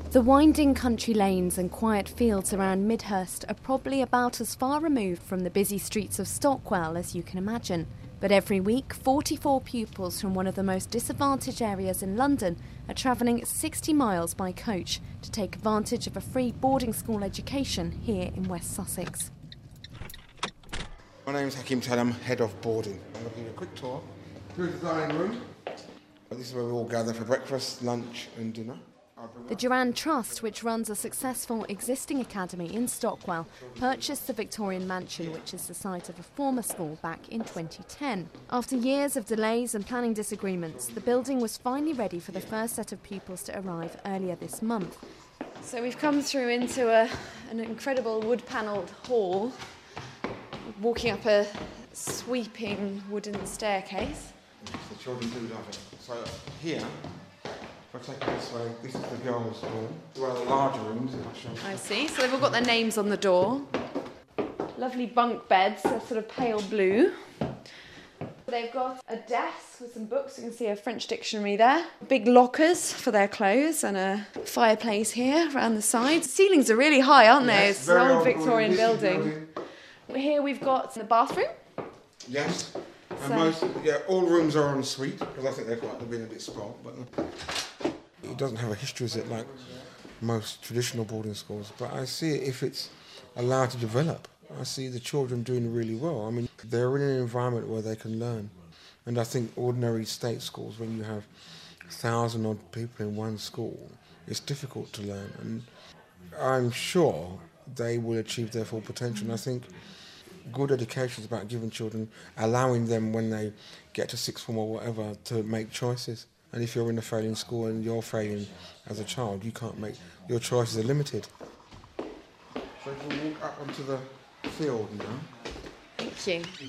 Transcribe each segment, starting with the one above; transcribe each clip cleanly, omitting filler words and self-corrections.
The winding country lanes and quiet fields around Midhurst are probably about as far removed from the busy streets of Stockwell as you can imagine. But every week, 44 pupils from one of the most disadvantaged areas in London are travelling 60 miles by coach to take advantage of a free boarding school education here in West Sussex. My name is Hakim Talam, Head of Boarding. I'm going to give you a quick tour. Here's the dining room. This is where we all gather for breakfast, lunch and dinner. The Durand Trust, which runs a successful existing academy in Stockwell, purchased the Victorian mansion, which is the site of a former school, back in 2010. After years of delays and planning disagreements, the building was finally ready for the first set of pupils to arrive earlier this month. So we've come through into an incredible wood-panelled hall, walking up a sweeping wooden staircase. The children do love it. So here, if I take it this way, this is the girls' room. One of the larger rooms. I see. So they've all got their names on the door. Lovely bunk beds, they're sort of pale blue. They've got a desk with some books. You can see a French dictionary there. Big lockers for their clothes and a fireplace here around the sides. Ceilings are really high, aren't they? Yes, it's an old Victorian building. Here we've got the bathroom. Yes. And all rooms are en suite, because I think they've been a bit spoiled, but it doesn't have a history, is it, like most traditional boarding schools, but I see it if it's allowed to develop. I see the children doing really well. I mean, they're in an environment where they can learn. And I think ordinary state schools, when you have 1,000 odd people in one school, it's difficult to learn. And I'm sure they will achieve their full potential. And I think good education is about giving children, allowing them when they get to sixth form or whatever to make choices. And if you're in a failing school and you're failing as a child, you can't make, your choices are limited. So if we walk up onto the field now. Thank you.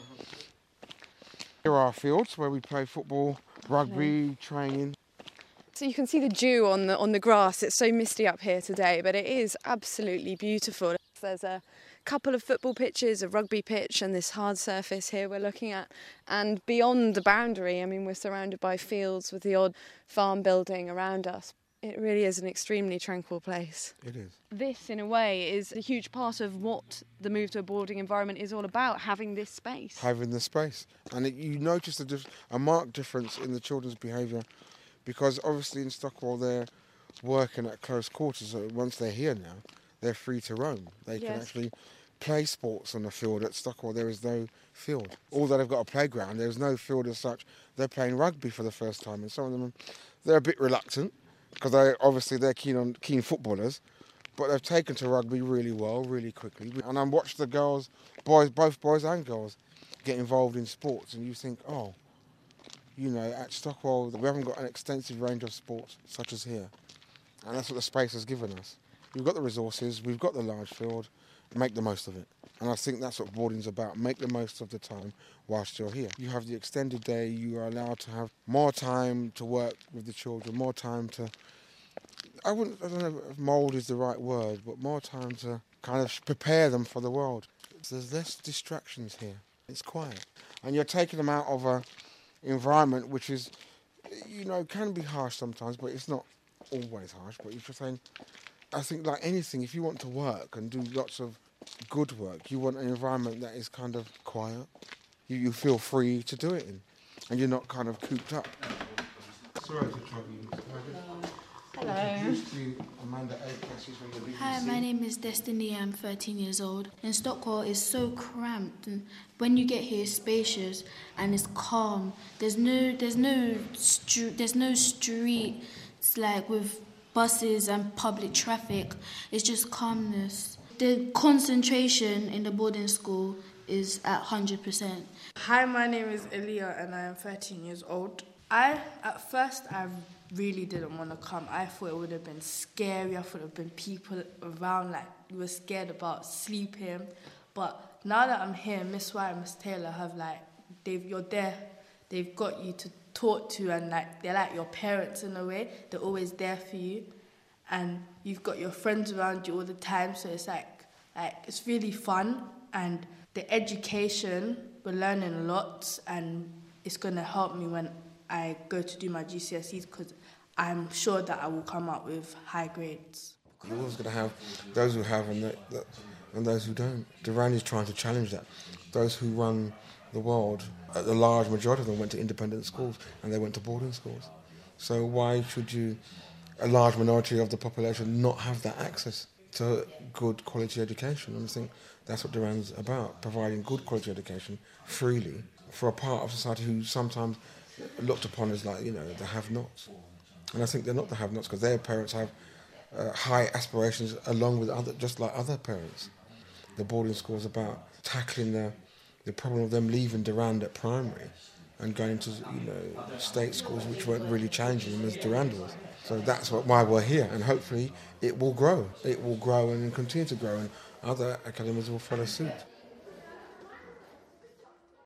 Here are our fields where we play football, rugby, training. So you can see the dew on the grass. It's so misty up here today, but it is absolutely beautiful. There's a couple of football pitches, a rugby pitch, and this hard surface here we're looking at. And beyond the boundary, I mean, we're surrounded by fields with the odd farm building around us. It really is an extremely tranquil place. It is. This, in a way, is a huge part of what the move to a boarding environment is all about, having this space. Having the space. And you notice a marked difference in the children's behaviour, because obviously in Stockwell they're working at close quarters, so once they're here now, they're free to roam. They can actually play sports on the field. At Stockwell there is no field. Although they've got a playground, there's no field as such. They're playing rugby for the first time, and some of them, they're a bit reluctant, because they're keen footballers, but they've taken to rugby really well, really quickly. And I watched the girls, both boys and girls, get involved in sports, and you think, oh, you know, at Stockwell we haven't got an extensive range of sports such as here, and that's what the space has given us. We've got the resources, we've got the large field, make the most of it. And I think that's what boarding's about, make the most of the time whilst you're here. You have the extended day, you are allowed to have more time to work with the children, more time to, I don't know if mould is the right word, but more time to kind of prepare them for the world. There's less distractions here, it's quiet. And you're taking them out of an environment which is, you know, can be harsh sometimes, but it's not always harsh. But you're saying, I think like anything, if you want to work and do lots of good work, you want an environment that is kind of quiet. You feel free to do it in, and you're not kind of cooped up. Sorry to trouble you. Hello. Hi, my name is Destiny. I'm 13 years old. And Stockwell is so cramped, and when you get here, it's spacious and it's calm. There's no street. It's like with buses and public traffic. It's just calmness. The concentration in the boarding school is at 100%. Hi, my name is Elia and I am 13 years old. At first, I really didn't want to come. I thought it would have been scary. I thought there would have been people around, like, we were scared about sleeping. But now that I'm here, Miss White and Miss Taylor have, like, you're there. They've got you to talk to, and, like, they're like your parents in a way. They're always there for you. And you've got your friends around you all the time, so it's like it's really fun. And the education, we're learning a lot, and it's going to help me when I go to do my GCSEs, because I'm sure that I will come out with high grades. You're always going to have those who have and those who don't. Durand is trying to challenge that. Those who run the world, a large majority of them went to independent schools and they went to boarding schools. So why should a large minority of the population not have that access to good quality education? And I think that's what Durand's about, providing good quality education freely for a part of society who sometimes looked upon as like, the have-nots. And I think they're not the have-nots because their parents have high aspirations along with just like other parents. The boarding school is about tackling the problem of them leaving Durand at primary and going into state schools which weren't really challenging them as Durand was. So that's why we're here, and hopefully it will grow. It will grow and continue to grow, and other academies will follow suit.